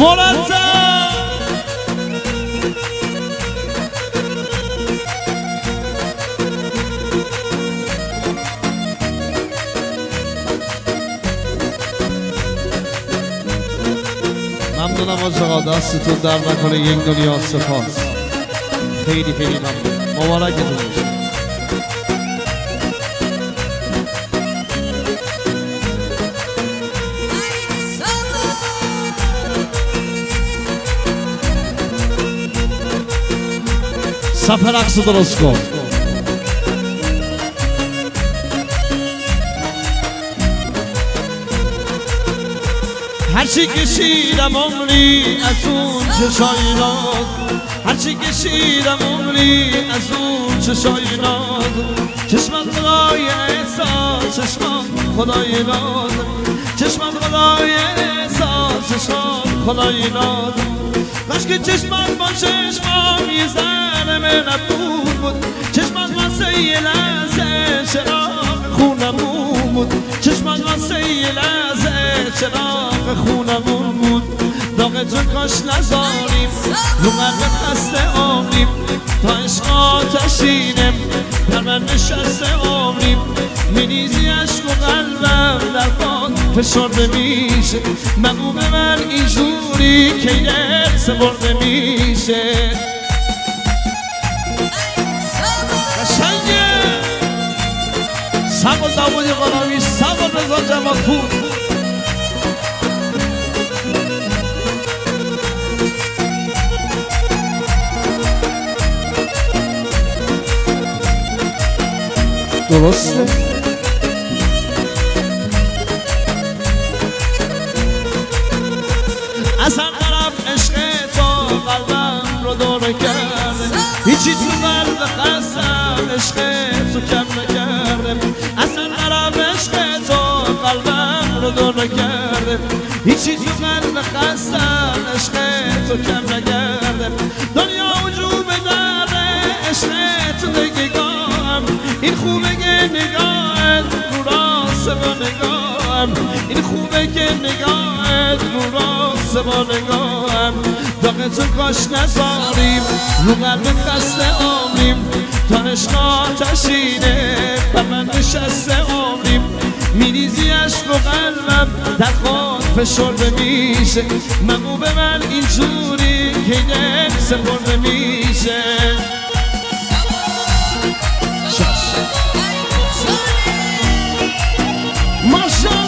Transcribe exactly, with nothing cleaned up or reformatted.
مرتب ممنونم از آقا، دستتون در نکنه، یک دنیا سپاس، خیلی خیلی ممنون، مبارکتون باشه. صف رقص درست کن. هرچی کشیدم عمری از اون چشای ناز، هرچی کشیدم عمری از اون چشای ناز، چشمت خدای احساس، چشمت خدای ناز، چشمت خدای احساس، چشمت خدای ناز. کاش که چشمت با چشمام یه ذره مهربون بود، چشمت واسه یه لحظه چراغ خونمون بود، چشمت واسه یه لحظه چراغ خونمون بود. داغتو کاش نذاریم رو قلب خسته عمریم، تا عشق آتشینم در من نشسته عمریم، میریزی عشق و قلبم در باد فشرده میشه، مگو به من اینجوری که یه سپرده میشه. قشنگه سب و داودی قناوی، سب و رضا جمالپور. درسته؟ از هر طرف عشق تو قلبم رو دور کرده، هیچی تو قلب خستم عشق تو کم نکرده، از هر طرف عشق تو قلبم رو دور کرده، هیچی تو قلب خستم عشق تو کم نکرده. دنیا وجود داره عشق تو نگاهم، این خوبه که نگاهت رو راست با نگاهم، این خوبه که نگاهت رو راست با نگاهم. داغتو کاش نذاریم رو قلب خسته عمریم، تا عشق آتشینه بر من نشسته عمریم، میریزی عشق و قلبم در خود فشرده میشه، مگو به من اینجوری که یک سپرده میشه. ماشاءالله